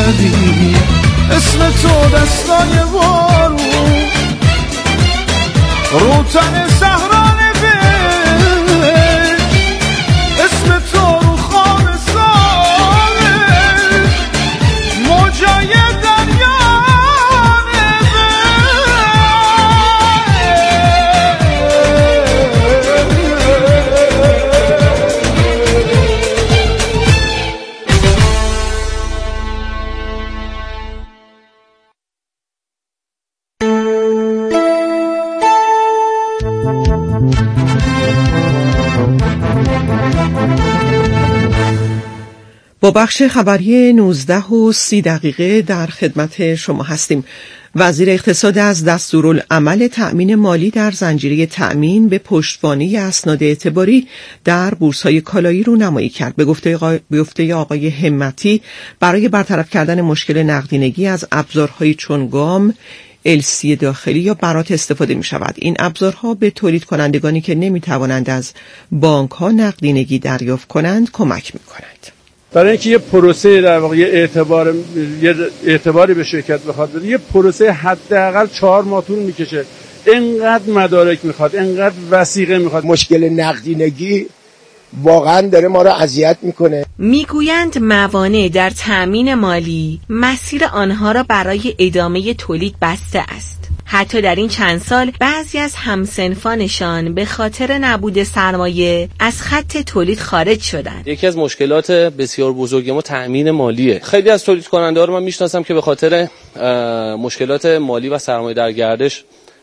اومدی، اسم تو دستای بارون رو تن صحرا نوشت، اسم تو رو خواب ساله موجای دریا با بخش خبری 19:30 در خدمت شما هستیم. وزیر اقتصاد از دستورالعمل تأمین مالی در زنجیره تأمین به پشتوانه اسناد اعتباری در بورس‌های کالایی رونمایی کرد. به گفته آقای همتی، برای برطرف کردن مشکل نقدینگی از ابزارهای چون گام، السی داخلی یا برات استفاده می شود. این ابزارها به تولید کنندگانی که نمی توانند از بانک ها نقدینگی دریافت کنند کمک می کنند. برای اینکه یه پروسه در واقع یه اعتباری به شرکت بخواد بده، یه پروسه حداقل 4 ماه طول میکشه. اینقدر مدارک میخواد، اینقدر وثیقه میخواد. مشکل نقدینگی واقعا داره ما رو اذیت میکنه. میگویند موانع در تأمین مالی مسیر آنها را برای ادامه تولید بسته است. حتی در این چند سال بعضی از همسنفانشان به خاطر نبود سرمایه از خط تولید خارج شدند. یکی از مشکلات بسیار بزرگ ما تأمین مالیه. خیلی از تولید کننده‌ها رو من میشناسم که به خاطر مشکلات مالی و سرمایه در گردش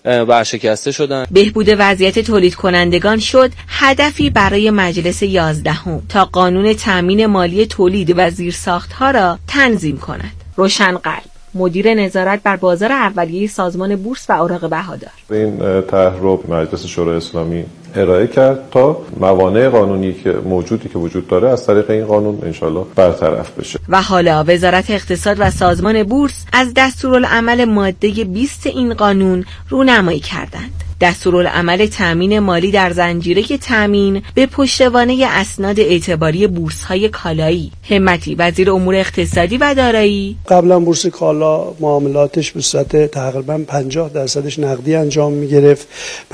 ورشکسته شدن. بهبود وضعیت تولید کنندگان شد هدفی برای مجلس 11 تا قانون تأمین مالی تولید و زیرساخت‌ها را تنظیم کند. روشن قلب، مدیر نظارت بر بازار اولیه سازمان بورس و اوراق بهادار، این طرح رو مجلس شورای اسلامی ارائه کرد تا موانع قانونی که وجود داره از طریق این قانون انشالله برطرف بشه. و حالا وزارت اقتصاد و سازمان بورس از دستورالعمل ماده 20 این قانون رونمایی کردند. دستورالعمل تأمین مالی در زنجیره تأمین به پشتوانه اسناد اعتباری بورس‌های کالایی. همتی، وزیر امور اقتصادی و دارایی: قبلا بورس کالا معاملاتش به صورت تقریبا 50% نقدی انجام می‌گرفت،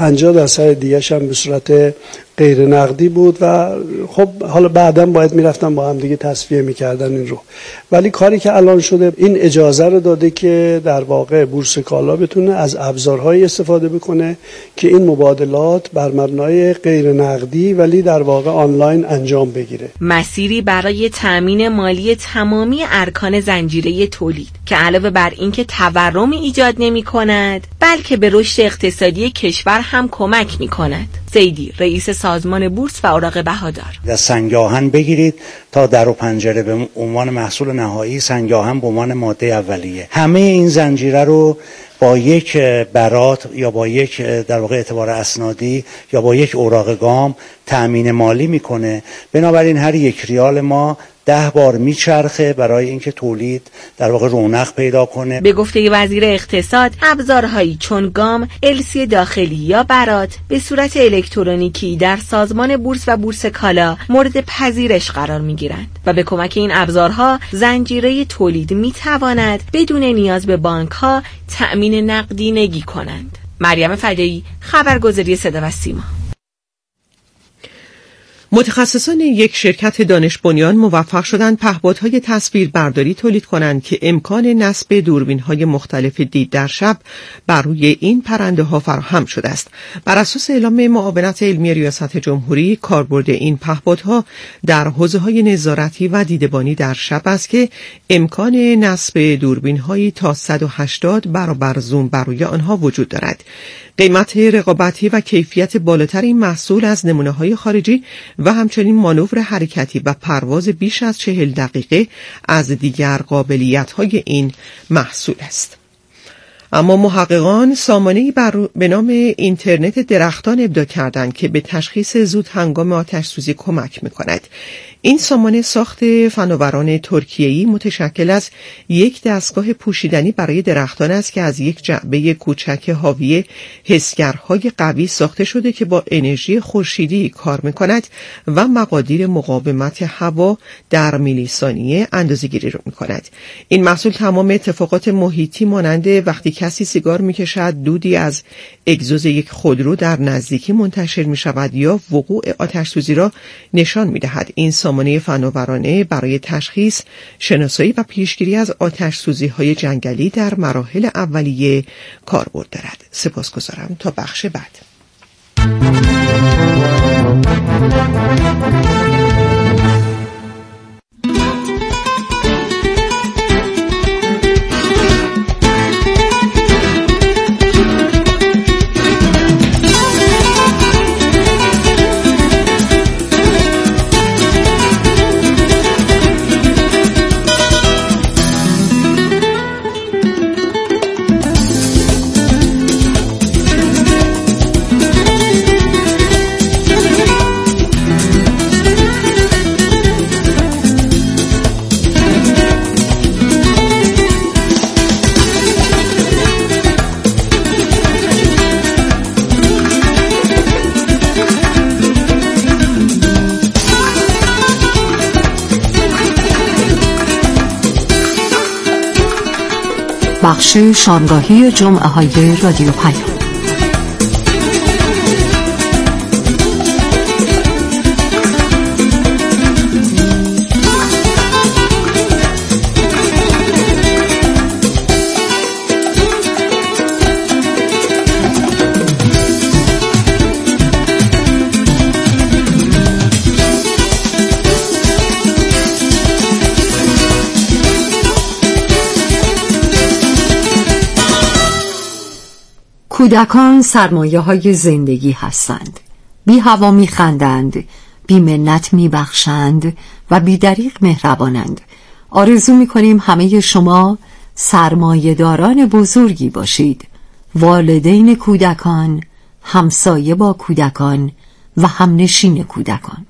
50% دیگه‌ش هم به صورت غیر نقدی بود و خب حالا بعداً باید میرفتن با هم دیگه تصفیه میکردن این رو. ولی کاری که الان شده این اجازه رو داده که در واقع بورس کالا بتونه از ابزارهایی استفاده بکنه که این مبادلات بر مبنای غیر نقدی ولی در واقع آنلاین انجام بگیره. مسیری برای تأمین مالی تمامی ارکان زنجیره تولید که علاوه بر این که تورم ایجاد نمی کند بلکه به رشد اقتصادی کشور هم کمک می کند. سیدی، رئیس سازمان بورس و اوراق بهادار: در سنگ آهن بگیرید تا در و پنجره به عنوان محصول نهایی، سنگ آهن به عنوان ماده اولیه. همه این زنجیره رو با یک برات یا با یک در واقع اعتبار اسنادی یا با یک اوراق گام تأمین مالی میکنه. بنابراین هر یک ریال ما 10 بار میچرخه برای اینکه تولید در واقع رونق پیدا کنه. به گفته وزیر اقتصاد، ابزارهایی چون گام، السی داخلی یا برات به صورت الکترونیکی در سازمان بورس و بورس کالا مورد پذیرش قرار میگیرند و به کمک این ابزارها زنجیره تولید میتواند بدون نیاز به بانک ها تأمین نقدینگی کنند. مریم فدایی، خبرگزاری صدا و سیما. متخصصان یک شرکت دانش بنیان موفق شدند پهپادهای تصویربرداری تولید کنند که امکان نصب دوربین‌های مختلف دید در شب بر روی این پرنده‌ها فراهم شده است. بر اساس اعلام معاونت علمی ریاست جمهوری، کاربرد این پهپادها در حوزه‌های نظارتی و دیدبانی در شب است که امکان نصب دوربین‌هایی تا 180 برابر زوم بر روی آنها وجود دارد. قیمت رقابتی و کیفیت بالاتر این محصول از نمونه‌های خارجی و همچنین مانور حرکتی و پرواز بیش از 40 دقیقه از دیگر قابلیت‌های این محصول است. اما محققان سامانه‌ای به نام اینترنت درختان ابداع کردند که به تشخیص زود هنگام آتش‌سوزی کمک می‌کند. این سامانه ساخت فناوران ترکیه‌ای متشکل از یک دستگاه پوشیدنی برای درختان است که از یک جعبه کوچک حاوی حسگرهای قوی ساخته شده که با انرژی خورشیدی کار می‌کند و مقادیر مقاومت هوا در میلی ثانیه اندازه‌گیری را می‌کند. این محصول تمام اتفاقات محیطی مانند وقتی کسی سیگار می‌کشد، دودی از اگزوز یک خودرو در نزدیکی منتشر می‌شود یا وقوع آتش‌سوزی را نشان می‌دهد. این سامانه فناورانه برای تشخیص، شناسایی و پیشگیری از آتش‌سوزی‌های جنگلی در مراحل اولیه کاربرد دارد. سپاسگزارم. تا بخش بعد. بخش شامگاهی جمعه های رادیو پیام. کودکان سرمایه های زندگی هستند. بی هوا می خندند، بی منت می بخشند و بی دریغ مهربانند. آرزو می کنیم همه شما سرمایه داران بزرگی باشید. والدین کودکان، همسایه با کودکان و همنشین کودکان.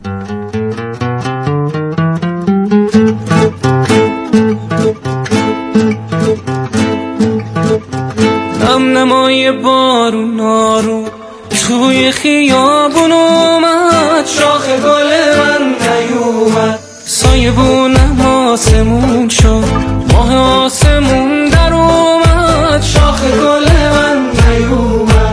نمای بارون آروم توی خیابون اومد، شاخ گل من نیومد، سایبونم آسمون شد، ماه آسمون در اومد، شاخ گل من نیومد.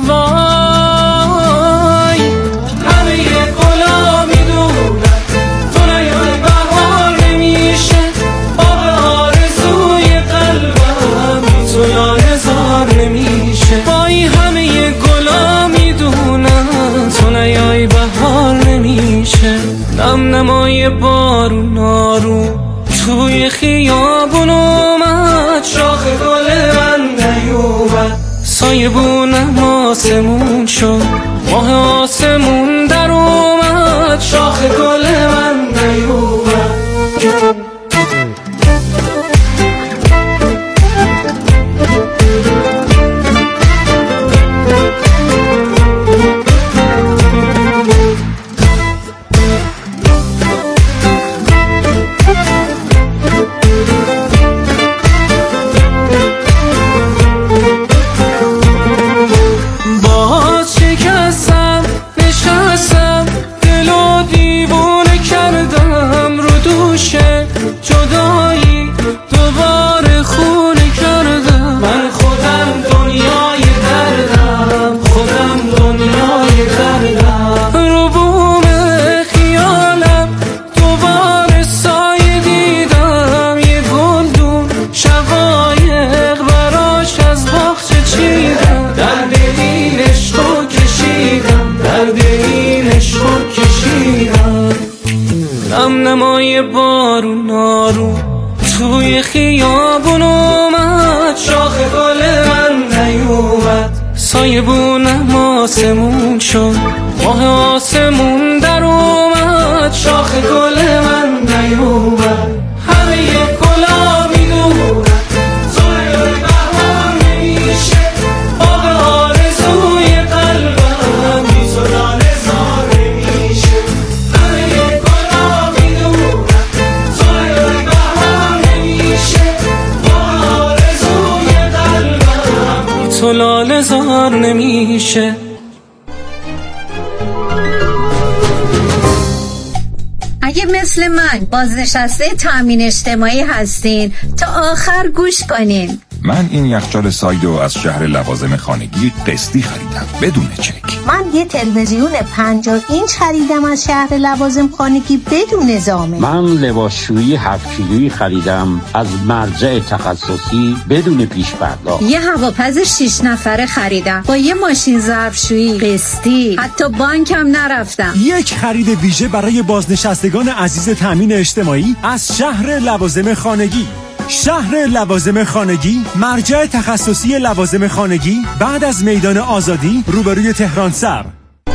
وای همه گلا میدونن تو نیای بهار نمیشه، آب آرزوی قلبم بی تو یارزار نمیشه. وای همه گلا میدونن تو نیای بهار نمیشه. نمای بارون آروم توی خیابون اومد، شاخ گل من نیومد، سایبونم آسمون شد، ماه آسمون در اومد، شاخ گل من نیومد. نمای بارون آروم توی خیابون اومد، شاخ گل من نیومد، سایبونم آسمون شد، ماه آسمون در اومد، شاخ گل من نیومد. همه گلا میدونن تو نیای بهار تو لاله زار نمیشه. اگه مثل من بازنشسته تامین اجتماعی هستین تا آخر گوش کنین. من این یخچال سایدو از شهر لوازم خانگی قسطی خریدم بدون چک. من یه تلویزیون 50 اینچ خریدم از شهر لوازم خانگی بدون ضامن. من لباسشویی 7 کیلویی خریدم از مرجع تخصصی بدون پیش پرداخت. یه هواپز 6 نفره خریدم با یه ماشین ظرفشویی قسطی، حتی بانکم نرفتم. یک خرید ویژه برای بازنشستگان عزیز تامین اجتماعی از شهر لوازم خانگی. شهر لوازم خانگی، مرجع تخصصی لوازم خانگی بعد از میدان آزادی روبروی تهران سر.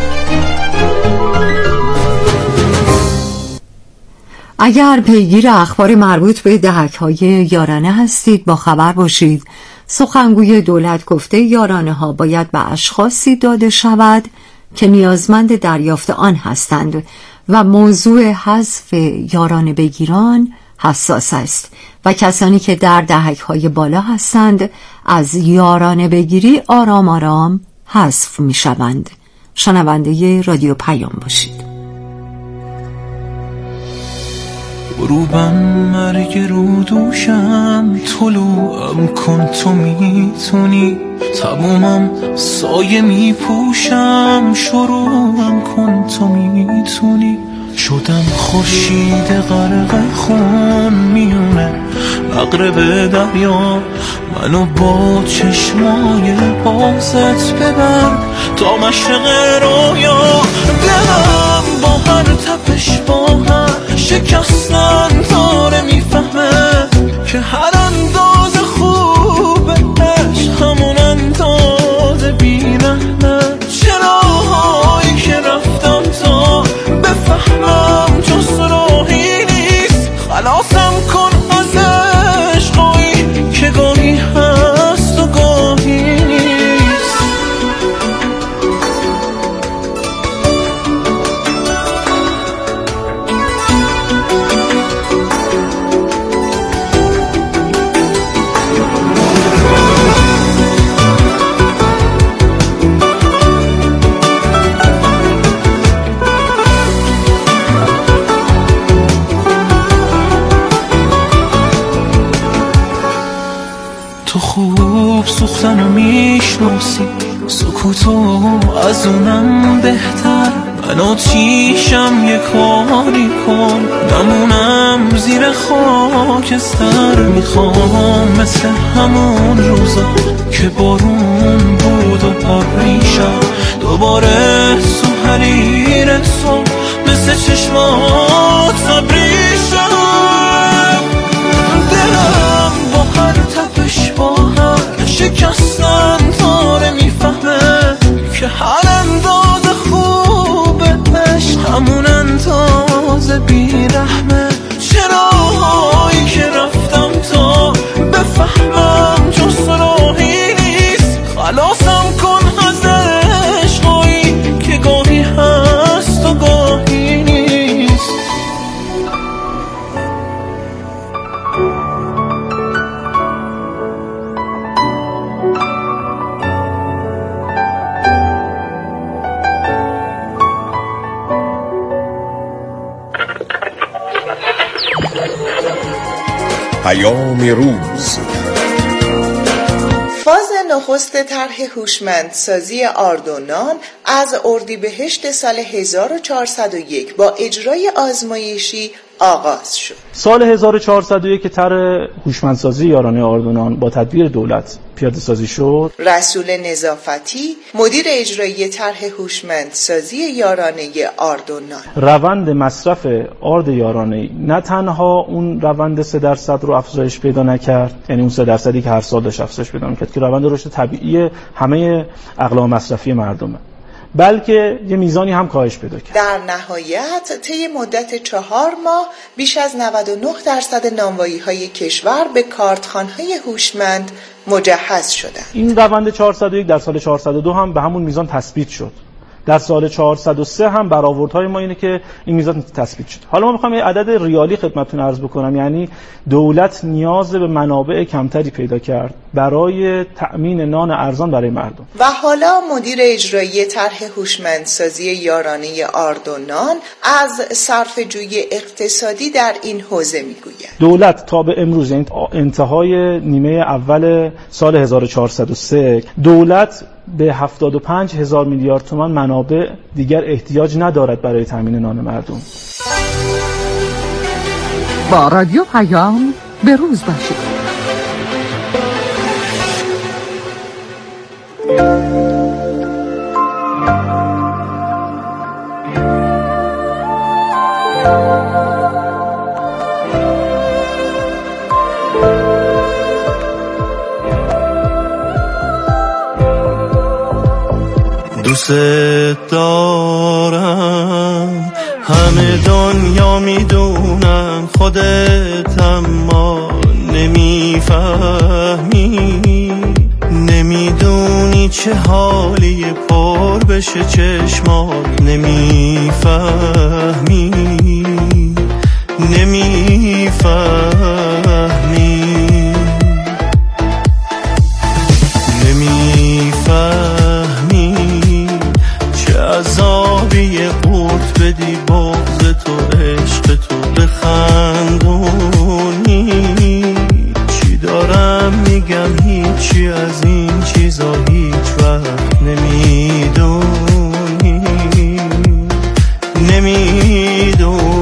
اگر پیگیر اخبار مربوط به دهک‌های یارانه هستید با خبر باشید. سخنگوی دولت گفته یارانه‌ها باید به اشخاصی داده شود که نیازمند دریافت آن هستند و موضوع حذف یارانه بگیران حساس است و کسانی که در دهک‌های بالا هستند از یارانه بگیری آرام آرام حذف می شوند. شنونده رادیو پیام باشید. غروبم مرگ رو دوشم، طلوعم کن تو میتونی، تمومم سایه میپوشم، شروعم کن تو میتونی. شدم خورشید غرق خون میونه مغرب دریا، منو با چشمای بازت ببر تا مشرق رویا. دلم با هر تپش با هر شکستن داره میفهمه که هر اندازه خوبش همون اندازه بی‌رحمه. چراهایی که رفتم تا بفهمم جز راهی نیست، خلاصم کن از عشقایی که گاهی هست و گاهی نیست. تو خوب سوختنو میشناسی، سکوتو از اونم بهتر. من آتیشم یه کاری کن نمونم زیر خاکستر. میخوام مثل همون روزا که بارون بود و پریشم دوباره تو حریر تو مثل چشمات فبریشم. دلم با هر تپش با هر شکستن داره میفهمه که هر اندازه خوبش همون اندازه بیرحمه. چراهایی که رفتم تا بفهمم جز راهی نیست، خلاصم کن از عشقایی که گاهی هست و گاهی نیست. پیام روز. فاز نخست طرح هوشمندسازی آردونان از اردیبهشت سال 1401 با اجرای آزمایشی آغاز شد. سال 1401 که طرح هوشمندسازی یارانه آردونان با تدبیر دولت پیاده سازی شد، رسول نظافتی مدیر اجرایی طرح هوشمندسازی یارانه آردونان روند مصرف آرد یارانه نه تنها اون روند 3% رو افزایش پیدا نکرد، یعنی اون 3% که هر سال داشت افزایش پیدا می‌کرد که روند رشد طبیعی همه اقلام مصرفی مردمه، بلکه یه میزانی هم کاهش پیدا کرد. در نهایت طی مدت 4 ماه بیش از 99% نانوایی‌های کشور به کارتخانه‌های هوشمند مجهز شدند. این روند 401 در سال 402 هم به همون میزان تثبیت شد. در سال 403 هم برآوردهای ما اینه که این میزان تثبیت شد. حالا ما میخوام یه عدد ریالی خدمتتون عرض بکنم، یعنی دولت نیاز به منابع کمتری پیدا کرد برای تأمین نان ارزان برای مردم. و حالا مدیر اجرایی طرح هوشمندسازی یارانه آرد و نان از صرفه‌جویی اقتصادی در این حوزه میگوید. دولت تا به امروز، یعنی انتهای نیمه اول سال 1403، دولت به 75,000 میلیارد تومان منابع دیگر احتیاج ندارد برای تامین نان مردم. با رادیو پیام به روز باشید. دوست دارم، همه دنیا میدونن، خودت اما نمیفهمی، نمیدونی چه حالی پر بشه چشمات، نمیفهمی، نمیفهمی، نمیفهمی چه عذابی قورت بدی بغض تو عشق تو بخندونی. چی دارم میگم هیچی از این چیزا هیچ وقت نمیدونی، نمیدونی.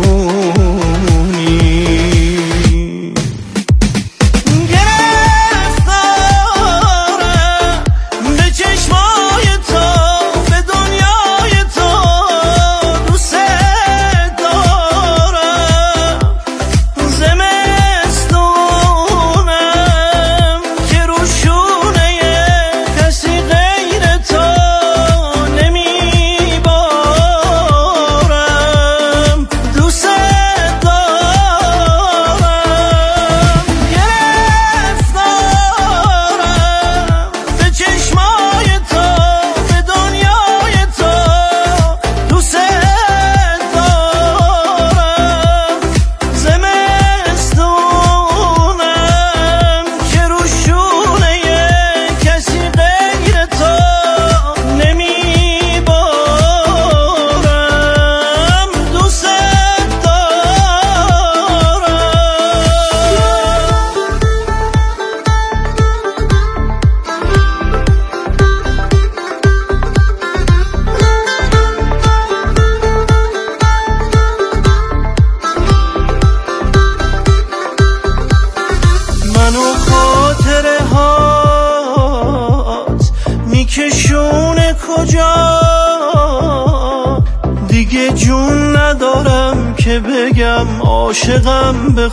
عاشقم به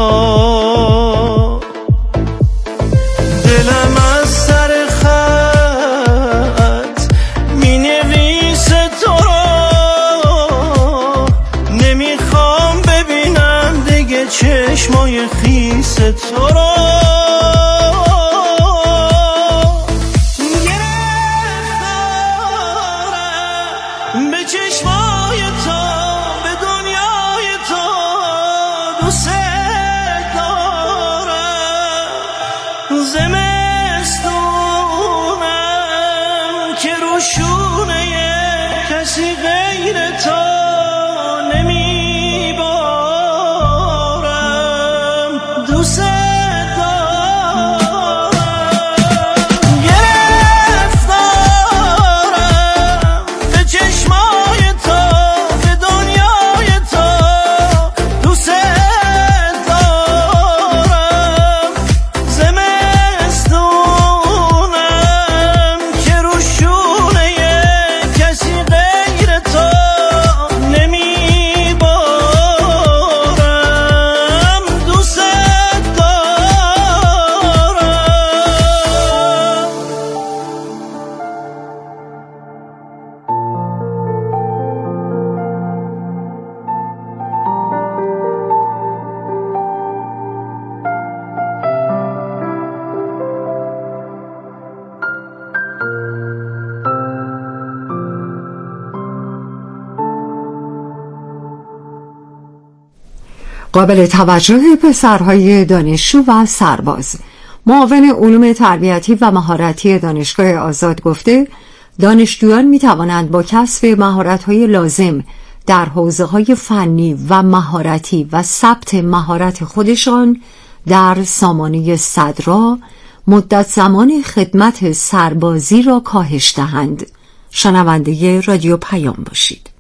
خدا، دلم از سر خط می نویسه تو را، نمیخوام ببینم دیگه چشمای خیس تو را. قابل توجه پسرهای دانشجو و سرباز. معاون علوم تربیتی و مهارتی دانشگاه آزاد گفته دانشجویان می توانند با کسب مهارت‌های لازم در حوزه‌های فنی و مهارتی و ثبت مهارت خودشان در سامانه صدرا مدت زمان خدمت سربازی را کاهش دهند. شنونده رادیو پیام باشید.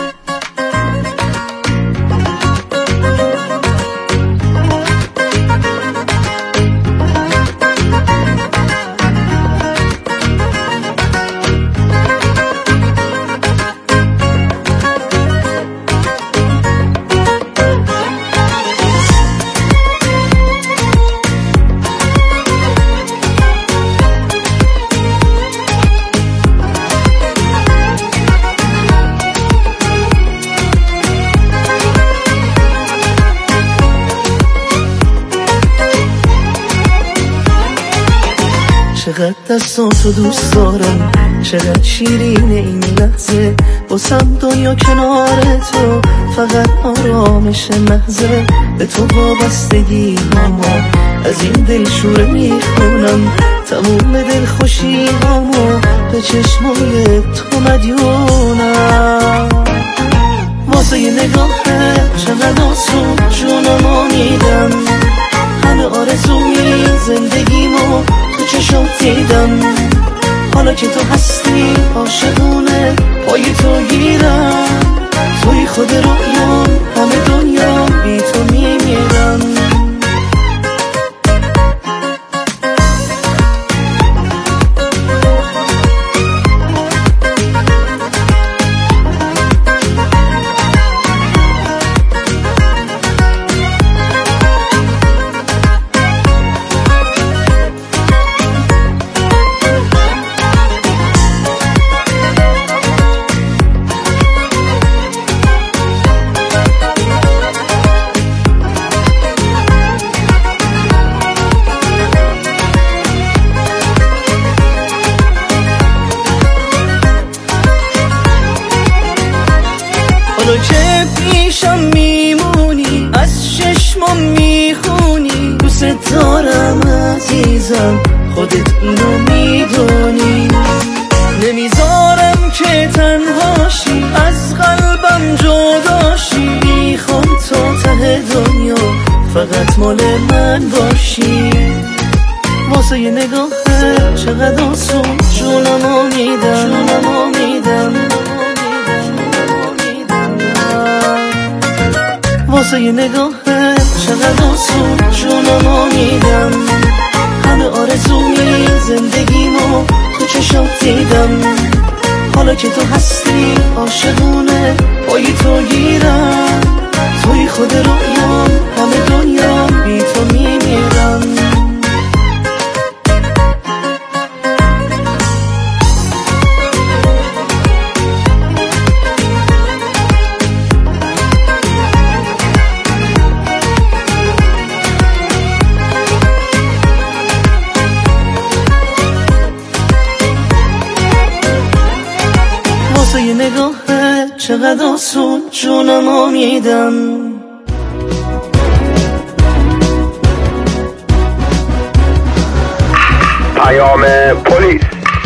چقدر دستاتو دوست دارم، چقدر شیرین این لحظه، باسم دنیا کنار تو فقط آرامش محضه. به تو وابستگی هامو از این دلشوره میخونم، تموم دل خوشی هامو به چشمای تو مدیونم. واسه یه نگاهه چقدر آسون جونمو میدم، همه آرزوی زندگیمو تو چشم دیدم. حالا که تو هستی عاشقونه پای تو گیرم، توی خود رویام همه دنیا بی تو میمیرم. حالا که پیشم میمونی از چشمم میخونی، دوست دارم عزیزم خودت اینو میدونی. نمیذارم که تنهاشی از قلبم جداشی، میخوام تا ته دنیا فقط مال من باشی. واسه یه نگاهه چقدر آسون جونمو میدم، واسه یه نگاهه چقدر آسون جونمو میدم. همه آرزوی زندگیمو تو چشم دیدم. حالا که تو هستی عاشقونه پای تو گیرم، توی خود رویام همه دنیا بی تو میمیرم. یه نگاهه چقدر آسون جونمو میدم. پیام پلیس.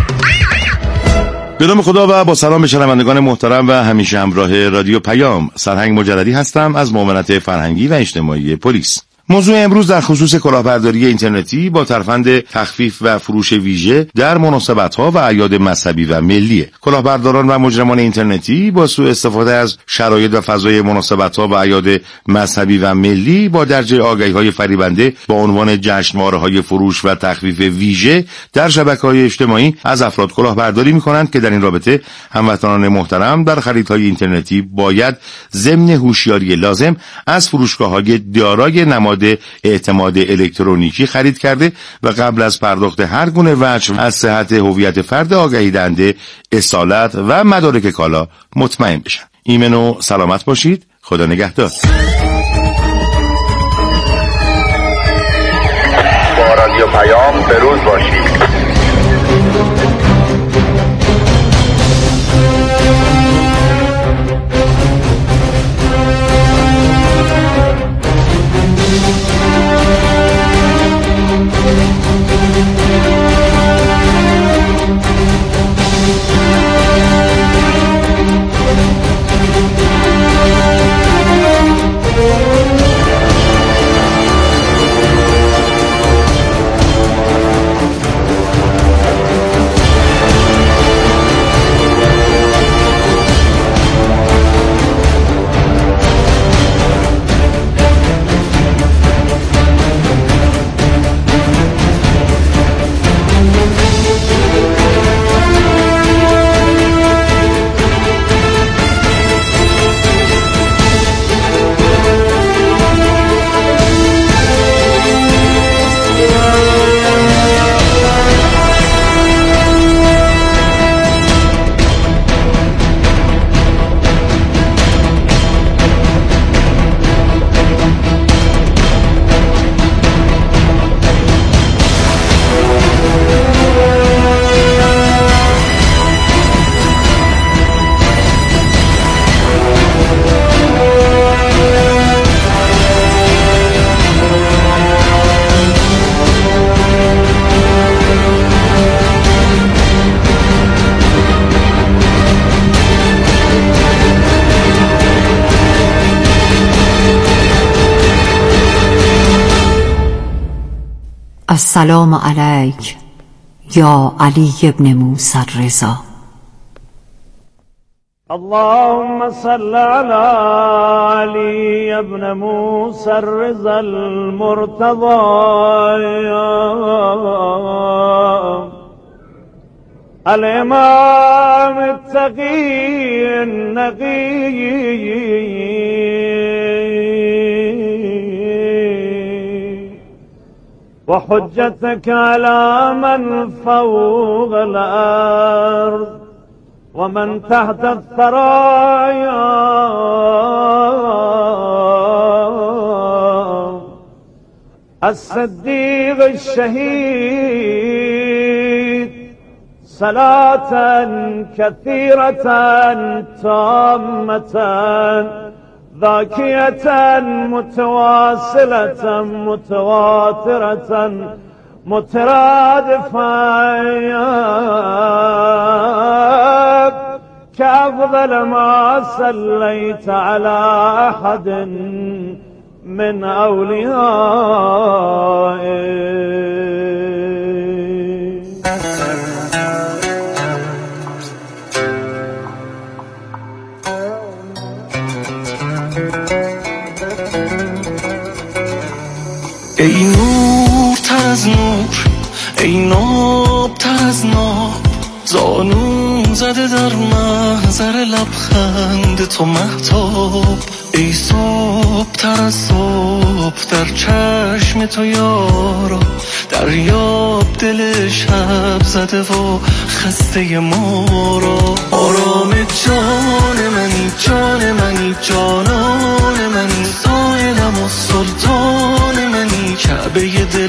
به نام خدا و با سلام به شنوندگان محترم و همیشه همراه رادیو پیام، سرهنگ مجددی هستم از معاونت فرهنگی و اجتماعی پلیس. موضوع امروز در خصوص کلاهبرداری اینترنتی با ترفند تخفیف و فروش ویژه در مناسبت‌ها و اعیاد مذهبی و ملیه. کلاهبرداران و مجرمان اینترنتی با سوء استفاده از شرایط و فضای مناسبت‌ها و اعیاد مذهبی و ملی با درجه آگاهی‌های فریبنده با عنوان جشنواره‌های فروش و تخفیف ویژه در شبکه‌های اجتماعی از افراد کلاهبرداری می‌کنند که در این رابطه هموطنان محترم در خریدهای اینترنتی باید ضمن هوشیاری لازم از فروشگاه‌های دارای نماد اعتماد الکترونیکی خرید کرده و قبل از پرداخت هر گونه وجه از صحت هویت فرد آگهی دهنده، اصالت و مدارک کالا مطمئن بشن. ایمن و سلامت باشید. خدا نگهدار. با رادیو پیام به روز باشید. السلام علیک یا علی ابن موسی الرضا. اللهم صل على علي ابن موسى الرضا المرتضى الإمام التقي النقي وحجتك على من فوق الأرض ومن تحت الثرايا الصديق الشهيد صلاة كثيرة تامة ذاكية متواصلة متواترة مترادفة كأفضل ما صليت على أحد من أوليائك. ای نور تر از نور، ای ناب تر از ناب، زانو زده در محضر لبخند تو مهتاب. ای صبح تر از صبح در چشم تو یارا، دریاب دل شب زده و خسته ما را. آرام جان منی، جان منی، جانان منی، سایلم و سلطان منی، کعبه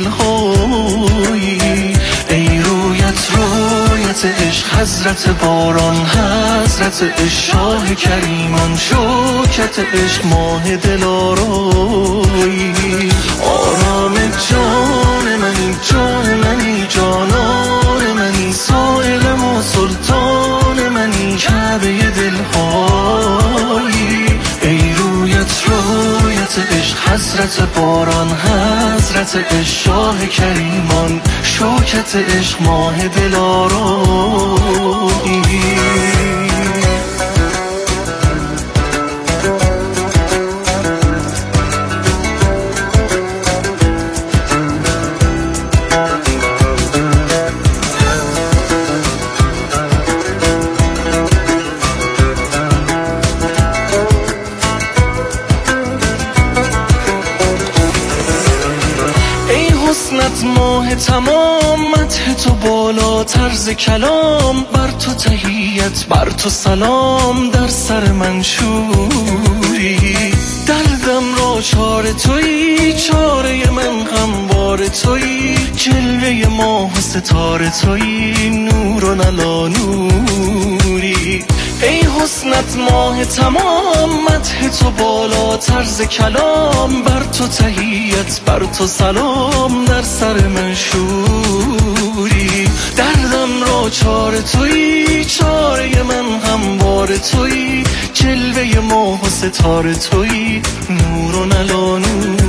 دلهایی. ای رویت رویت عشق، حضرت باران، حضرت عشق، شاه کریمان، شوکت عشق، ماه دلارایی. آرام جان منی، جان منی، جانان منی، سایلم و سلطان منی، کعبه دلهایی. ای رویت رویت عشق، حضرت باران، حضرت عشق، شاه کریمان، شوکت عشق، ماه دلارایی. ماه تمام، مدح تو بالا طرز کلام، بر تو تحیت، بر تو سلام، در سر منشوری. دردم را چاره تویی، چاره من غمبار تویی، جلوه ماه و ستاره تویی، نور و نلا نوری. ای حسنت ماه تمام، مدح تو بالا طرز کلام، بر تو تحیت، بر تو سلام، در سر منشوری. دردم را چاره تویی، چاره من غمبار تویی، جلوه ماه و ستاره تویی، نور و نلا نوری.